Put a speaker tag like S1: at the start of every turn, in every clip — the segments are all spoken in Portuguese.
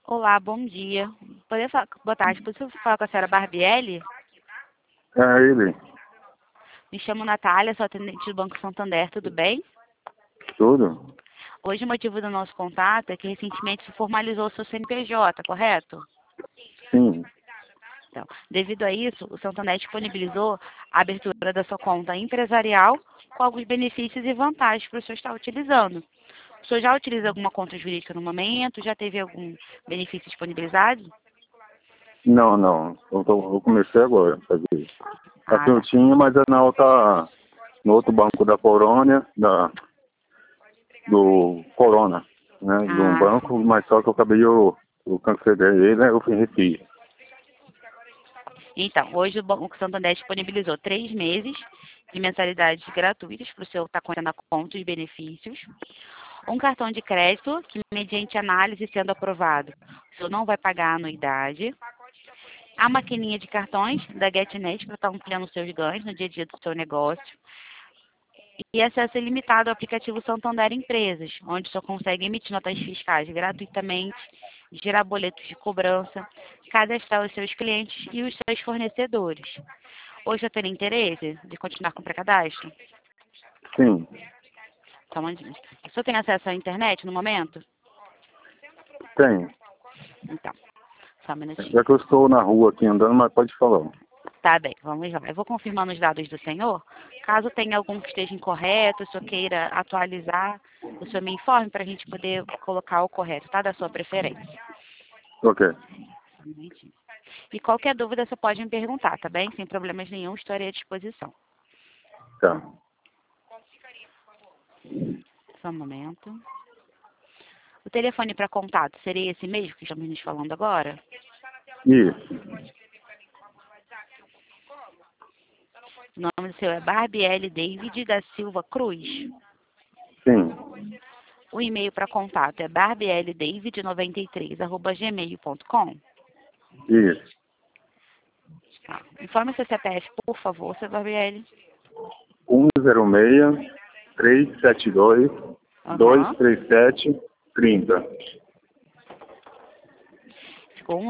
S1: Olá, bom dia. Boa tarde, posso falar com a senhora Barbieri?
S2: É ele.
S1: Me chamo Natália, sou atendente do Banco Santander, tudo bem?
S2: Tudo?
S1: Hoje o motivo do nosso contato é que recentemente se formalizou o seu CNPJ, correto?
S2: Sim.
S1: Então, devido a isso, o Santander disponibilizou a abertura da sua conta empresarial com alguns benefícios e vantagens para o senhor estar utilizando. O senhor já utiliza alguma conta jurídica no momento? Já teve algum benefício disponibilizado?
S2: Não. Eu comecei agora a fazer isso.
S1: Ah,
S2: Assim eu
S1: tá.
S2: tinha, mas é no outro banco da Corônia, do Corona, né? De um
S1: Ah, sim.
S2: banco, mas só que eu cancelei ele, né? Eu refiz.
S1: Então, hoje o Banco Santander disponibilizou 3 meses de mensalidades gratuitas para o seu estar contando a conta de benefícios. Um cartão de crédito que, mediante análise sendo aprovado, o senhor não vai pagar a anuidade. A maquininha de cartões da GetNet para estar ampliando os seus ganhos no dia a dia do seu negócio. E acesso ilimitado ao aplicativo Santander Empresas, onde o senhor consegue emitir notas fiscais gratuitamente, gerar boletos de cobrança, cadastrar os seus clientes e os seus fornecedores. Hoje eu tenho interesse de continuar com o pré-cadastro?
S2: Sim,
S1: Só um momentinho. O senhor tem acesso à internet no momento?
S2: tem.
S1: Então, só um minutinho.
S2: Já que eu estou na rua aqui andando, mas pode falar.
S1: Tá bem, vamos lá. Eu vou confirmando os dados do senhor. Caso tenha algum que esteja incorreto, o senhor queira atualizar, o senhor me informe para a gente poder colocar o correto, tá? Da sua preferência.
S2: Ok.
S1: Só um momentinho. E qualquer dúvida você pode me perguntar, tá bem? Sem problemas nenhum, estarei à disposição.
S2: Tá.
S1: Só um momento. O telefone para contato seria esse mesmo que estamos nos falando agora?
S2: Isso.
S1: O nome do seu é Barbieri David da Silva Cruz.
S2: Sim.
S1: O e-mail para contato é barbieridavid93@gmail.com.
S2: Isso.
S1: Tá. Informe seu CPF, por favor, seu Barbieri.
S2: 106-372
S1: Aham.
S2: 237-30.
S1: Ficou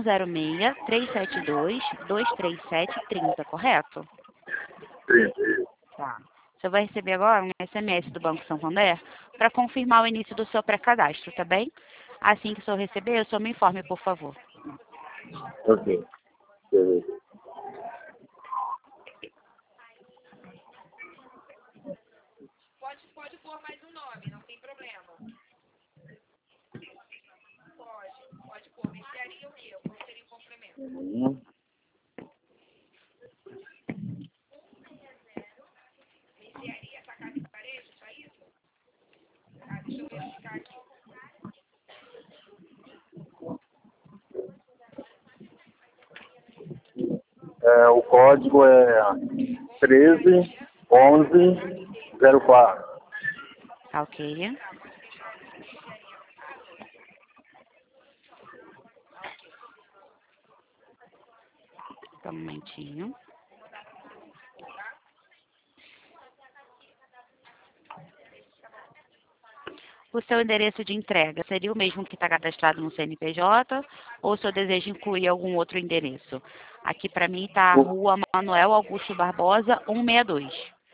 S1: 106-372-237-30, correto?
S2: 30.
S1: Tá. Você vai receber agora um SMS do Banco Santander para confirmar o início do seu pré-cadastro, tá bem? Assim que o senhor receber, o senhor me informe, por favor.
S2: Ok. Beleza. O código é 131104.
S1: Tá ok? Só um momentinho. O seu endereço de entrega seria o mesmo que está cadastrado no CNPJ ou o senhor deseja incluir algum outro endereço? Aqui para mim está a Rua Manuel Augusto Barbosa, 162.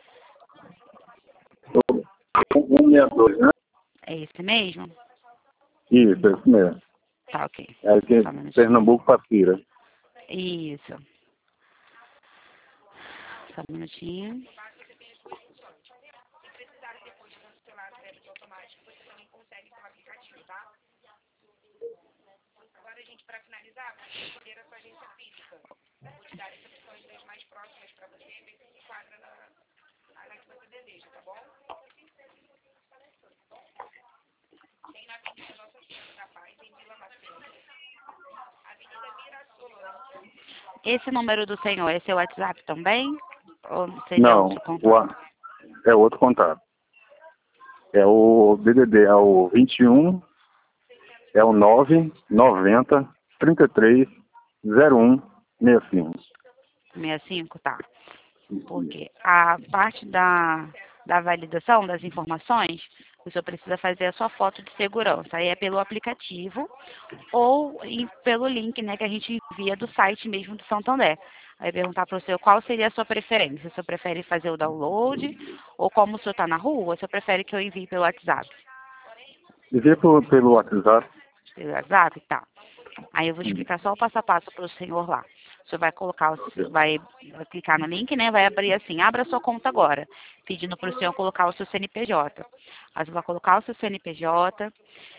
S2: 162, né?
S1: É esse mesmo?
S2: Isso, é isso mesmo.
S1: Tá ok.
S2: É aqui
S1: Só um
S2: em
S1: minutinho.
S2: Pernambuco, Papira.
S1: Isso. Só um minutinho. Esse número do senhor é seu WhatsApp também? Ou seria
S2: Não,
S1: outro contato?
S2: é outro contato. É o DDD, é o 21, é o 990 33 0165.
S1: 65, tá. Porque a parte da validação das informações o senhor precisa fazer a sua foto de segurança. Aí é pelo aplicativo ou pelo link, né, que a gente envia do site mesmo do Santander. Aí perguntar para o senhor qual seria a sua preferência. Se o senhor prefere fazer o download ou como o senhor está na rua, o senhor prefere que eu envie pelo WhatsApp?
S2: Envia pelo WhatsApp.
S1: Pelo WhatsApp? Tá. Aí eu vou
S2: Hum.
S1: explicar só o passo a passo para o senhor lá. O senhor vai colocar, vai clicar no link, né? Vai abrir assim, abra sua conta agora, pedindo para o senhor colocar o seu CNPJ. Aí você vai colocar o seu CNPJ,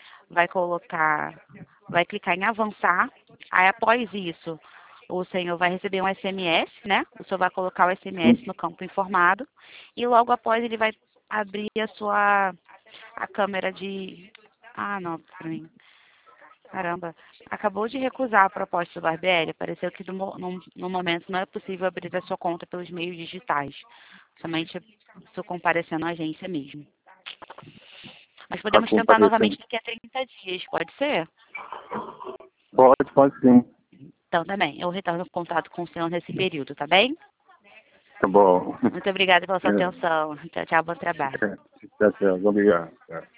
S1: vai clicar em avançar. Aí após isso, o senhor vai receber um SMS, né? O senhor vai colocar o SMS no campo informado e logo após ele vai abrir a câmera de... Ah, não, para mim. Caramba, acabou de recusar a proposta do Barbieri. Pareceu que no momento não é possível abrir a sua conta pelos meios digitais. Somente estou comparecendo à agência mesmo. Mas
S2: Tá
S1: podemos tentar
S2: comparecendo.
S1: novamente daqui a 30 dias, pode ser?
S2: Pode sim.
S1: Então, também, eu retorno o contato com o senhor nesse período, tá bem?
S2: Tá bom.
S1: Muito obrigada pela sua
S2: É.
S1: atenção. Tchau, tchau, bom trabalho.
S2: Tchau, tchau. Obrigado.